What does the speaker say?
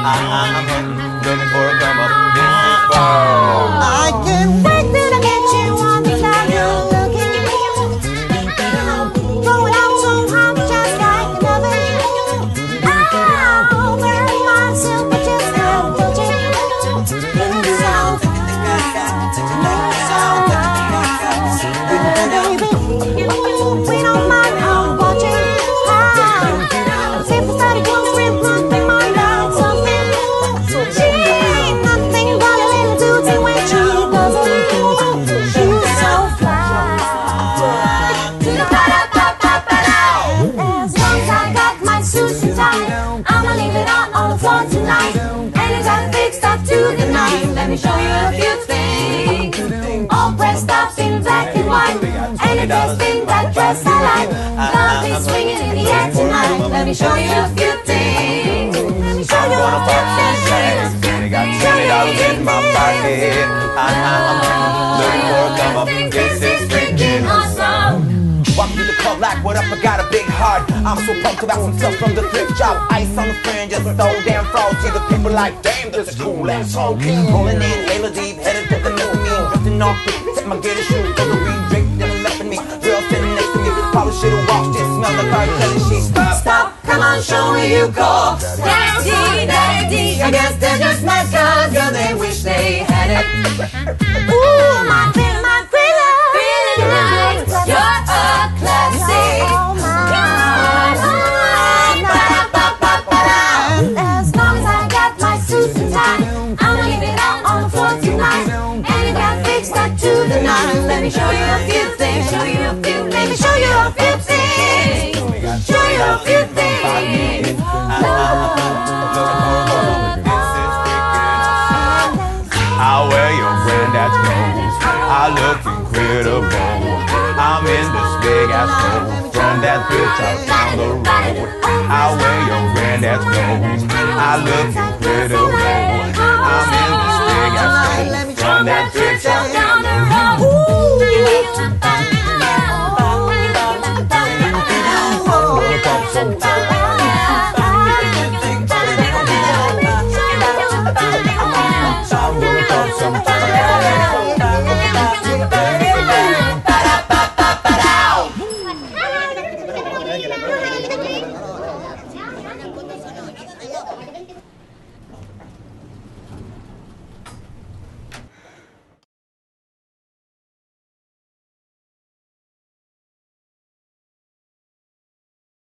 I'm hunting, looking for a come up. This is fun. I can't wait till I get you on the line. You're looking going out so hot, just like an oven. I'll burn myself, but just can't touch it. Baby, we don't mind how watching. If I started going with my love, something. She ain't nothing but a little duty when she does it. She's so fly. As long as I got my suits and tie, I'ma leave it on the floor tonight. And it got fixed up to the night. Let me show you a few things. All pressed up in black and white. And it just in that dress I like. Love is swinging in the air tonight. Let me show you a few things. Let me show you a few things. Got $20 in my pocket. I'm looking for a come up. This is freaking awesome. Walk through the club like, what up, I got a big heart. I'm so pumped about some stuff from the thrift shop. Ice on the fringe, just so damn frosty. The people like, damn, this is cool and so clean. Rolling in, halo deep, headed to the new me. Drifting off the tip, my get a shoe. Got the weed drink, then left in me. Girl sitting next to me, probably should've walked it. Smell the car, telling she stop, come on, show me you go. Daddy, daddy, I guess they're just nice cause girl, they wish they had it. Ooh, my feeling right. You're a classic. As long as I got my suits and tie, I'ma leave it out on the floor tonight. And it got fixed up to the night. Let me show you a few things. Show you a few. Let me show you a few things. Show you a few things. I wear your granddad's clothes. I look incredible. I'm in this big ass coat from that bitch out down the road. I wear your granddad's clothes. I look incredible. I'm in this big ass coat from that bitch out down the road. Ooh.